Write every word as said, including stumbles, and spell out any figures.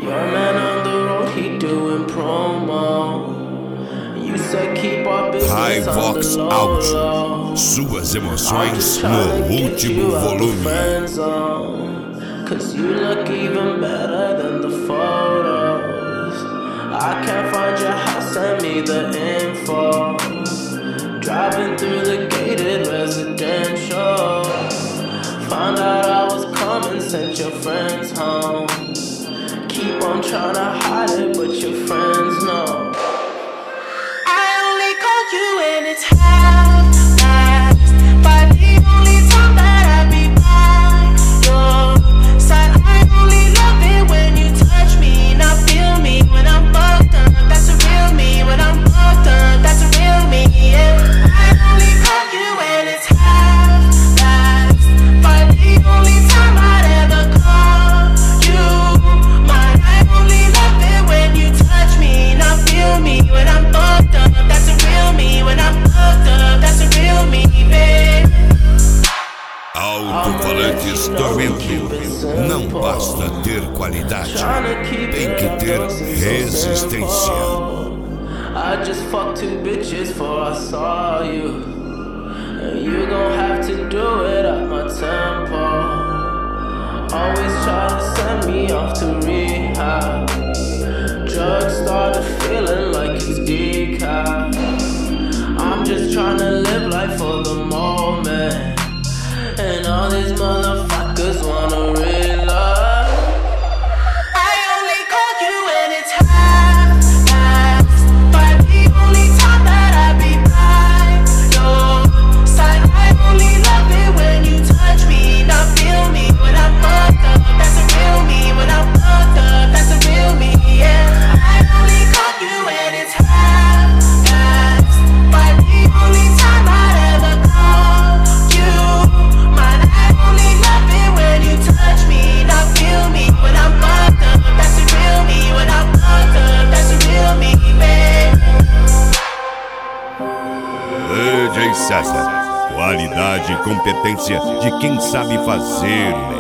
Your man on the road, he doing promo. You said keep our business Hivox on the Áudio. low. Suas emoções no último volume. Cause you look even better than the photos. I can't find your house, send me the info. Driving through the gated residential. Found out I was coming, sent your friends home. Keep on trying to hide it, but your friends know. I only call you when it's half-past, but the only time that I be by your side. I only love it when you touch me, not feel me when I'm fucked up. That's a real me. When I'm fucked up, that's a real me, yeah. I only call you when it's half-past, but the only time I'd ever call you mine. I only love it when you touch me, not feel me when I'm fucked up. That's a real me. When I'm fucked up, that's a real me, babe. Alto-falantes Tormento. Não basta ter qualidade, tem que ter resistência. I just fucked two bitches before I saw you, and you gon' have to do it at my tempo. Always try to send me off to rehab. Drugs started feeling like it's decaf. I'm just trying to live life for the moment, and all these motherfuckers wanna realize. I only call you when it's half-past, but the only time that I be by your side. I only love it when you touch me, not feel me when I'm fucked up. That's a real me. When I'm fucked up, that's a real me, yeah. I only call you when it's half-past, but the only time I'd ever call you mine. I only love it when you touch me, not feel me when I'm fucked up. That's a real me. When I'm fucked up, that's a real me, babe. D J César. Qualidade e competência de quem sabe fazer o